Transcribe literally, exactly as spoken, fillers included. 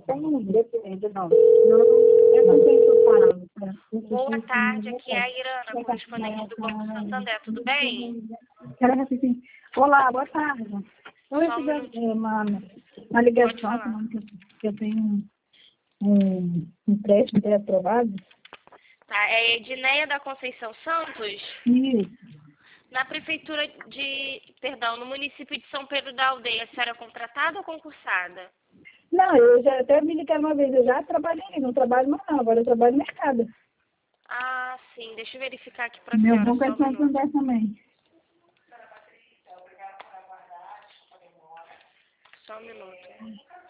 Tem, depende, não. Não, eu não tenho que falar. Boa tarde, aqui é a Irana, correspondente do Banco Santander, tudo bem? Quero repetir. Olá, boa tarde. Eu Só um recebi minutinho. uma, uma ligação Pode falar. falando que eu, que eu tenho um, um empréstimo pré-aprovado. Tá, é Edneia da Conceição Santos, Isso. na prefeitura de, perdão, no município de São Pedro da Aldeia, a senhora é contratada ou concursada? Não, eu já até me ligaram uma vez, eu já trabalhei, não trabalho mais não, agora eu trabalho no mercado. Ah, sim, deixa eu verificar aqui pra Meu senhora, banco só é um de minuto. Santander também. Só um minuto.